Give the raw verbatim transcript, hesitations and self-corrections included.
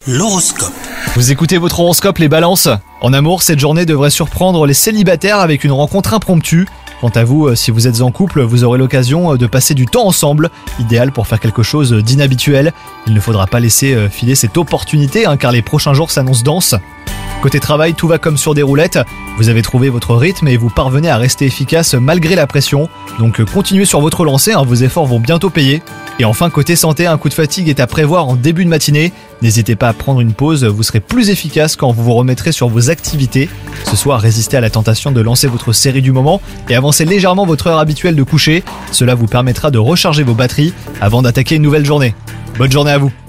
L'horoscope. Vous écoutez votre horoscope les balances. En amour, cette journée devrait surprendre les célibataires avec une rencontre impromptue. Quant à vous, si vous êtes en couple, vous aurez l'occasion de passer du temps ensemble, idéal pour faire quelque chose d'inhabituel. Il ne faudra pas laisser filer cette opportunité hein, car les prochains jours s'annoncent denses. Côté travail, tout va comme sur des roulettes. Vous avez trouvé votre rythme et vous parvenez à rester efficace malgré la pression. Donc continuez sur votre lancée, hein, vos efforts vont bientôt payer. Et enfin, côté santé, un coup de fatigue est à prévoir en début de matinée. N'hésitez pas à prendre une pause, vous serez plus efficace quand vous vous remettrez sur vos activités. Ce soir, résistez à la tentation de lancer votre série du moment et avancez légèrement votre heure habituelle de coucher. Cela vous permettra de recharger vos batteries avant d'attaquer une nouvelle journée. Bonne journée à vous!